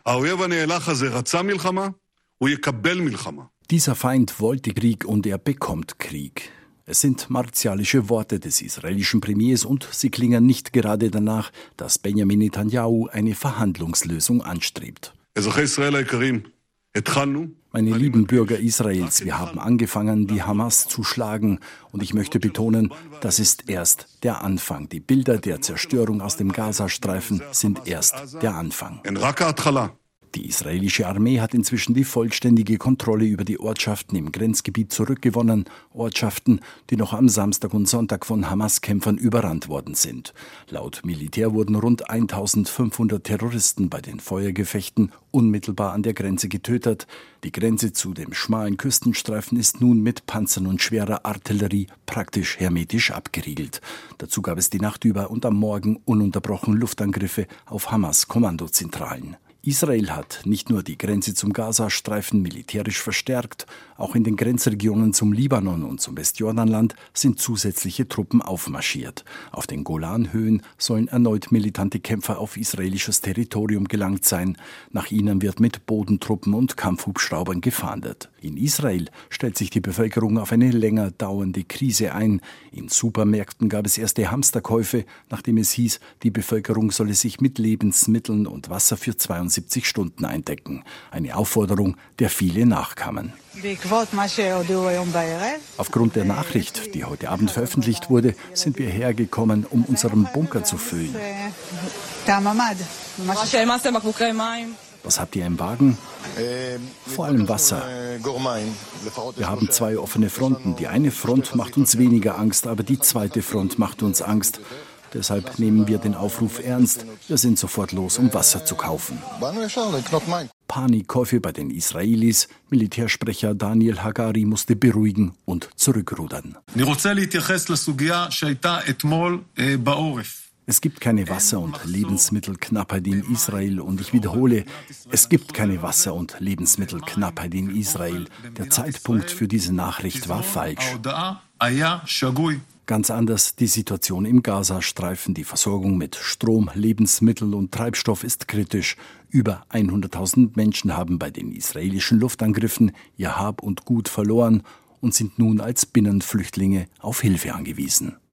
Dieser Feind wollte Krieg und er bekommt Krieg. Es sind martialische Worte des israelischen Premiers und sie klingen nicht gerade danach, dass Benjamin Netanyahu eine Verhandlungslösung anstrebt. Meine lieben Bürger Israels, wir haben angefangen, die Hamas zu schlagen. Und ich möchte betonen, das ist erst der Anfang. Die Bilder der Zerstörung aus dem Gazastreifen sind erst der Anfang. Die israelische Armee hat inzwischen die vollständige Kontrolle über die Ortschaften im Grenzgebiet zurückgewonnen. Ortschaften, die noch am Samstag und Sonntag von Hamas-Kämpfern überrannt worden sind. Laut Militär wurden rund 1500 Terroristen bei den Feuergefechten unmittelbar an der Grenze getötet. Die Grenze zu dem schmalen Küstenstreifen ist nun mit Panzern und schwerer Artillerie praktisch hermetisch abgeriegelt. Dazu gab es die Nacht über und am Morgen ununterbrochen Luftangriffe auf Hamas-Kommandozentralen. Israel hat nicht nur die Grenze zum Gazastreifen militärisch verstärkt, auch in den Grenzregionen zum Libanon und zum Westjordanland sind zusätzliche Truppen aufmarschiert. Auf den Golanhöhen sollen erneut militante Kämpfer auf israelisches Territorium gelangt sein. Nach ihnen wird mit Bodentruppen und Kampfhubschraubern gefahndet. In Israel stellt sich die Bevölkerung auf eine länger dauernde Krise ein. In Supermärkten gab es erste Hamsterkäufe, nachdem es hieß, die Bevölkerung solle sich mit Lebensmitteln und Wasser für 72 Stunden eindecken. Eine Aufforderung, der viele nachkamen. Aufgrund der Nachricht, die heute Abend veröffentlicht wurde, sind wir hergekommen, um unseren Bunker zu füllen. Was habt ihr im Wagen? Vor allem Wasser. Wir haben 2 offene Fronten. Die eine Front macht uns weniger Angst, aber die zweite Front macht uns Angst. Deshalb nehmen wir den Aufruf ernst. Wir sind sofort los, um Wasser zu kaufen. Panikkäufe bei den Israelis. Militärsprecher Daniel Hagari musste beruhigen und zurückrudern. Es gibt keine Wasser- und Lebensmittelknappheit in Israel und ich wiederhole, es gibt keine Wasser- und Lebensmittelknappheit in Israel. Der Zeitpunkt für diese Nachricht war falsch. Ganz anders die Situation im Gazastreifen. Die Versorgung mit Strom, Lebensmittel und Treibstoff ist kritisch. Über 100.000 Menschen haben bei den israelischen Luftangriffen ihr Hab und Gut verloren und sind nun als Binnenflüchtlinge auf Hilfe angewiesen.